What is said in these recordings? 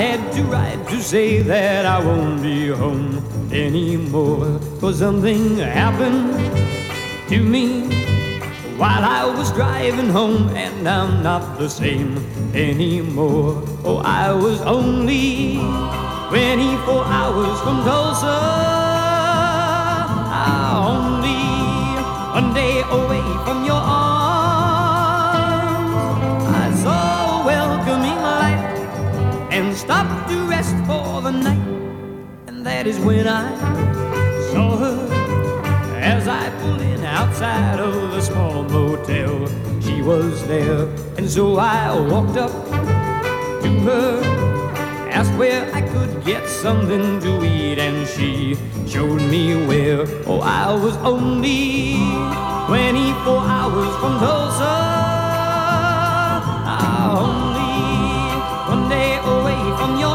had to write to say that I won't be home anymore. 'Cause something happened to me while I was driving home, and I'm not the same anymore. Oh, I was only 24 hours from Tulsa, only one day away from your arms. I saw a welcoming light and stopped to rest for the night, and that is when I saw her as I pulled in outside of the small motel. She was there, and so I walked up to her, asked where I could get something to eat, and she showed me where. Oh, I was only 24 hours from Tulsa, only one day away from your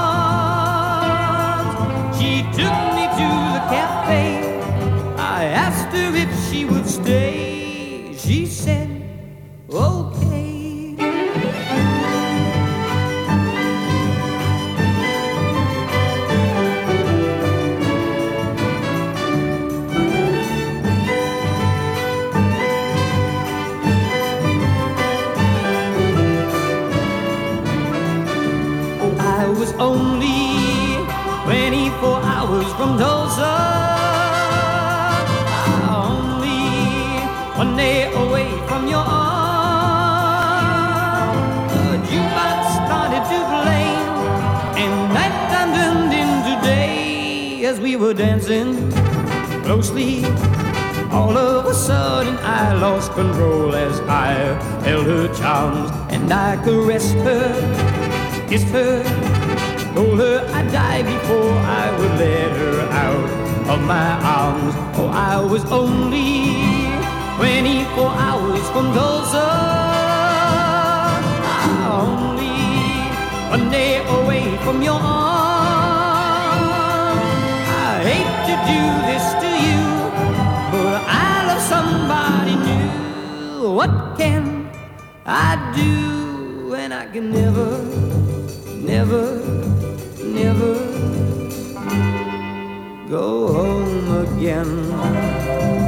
arms. She took me to the cafe. I asked her if she would stay. She said, okay. I was only 24 hours from Tulsa, only one day away from your arms. The jukebox started to play, and nighttime turned into day as we were dancing closely. All of a sudden I lost control as I held her charms, and I caressed her, kissed her, told her I'd die before I would let her out of my arms. Oh, I was only 24 hours from Tulsa, only one day away from your arms. I hate to do this to you, but I love somebody new. What can I do when I can never, never go home again?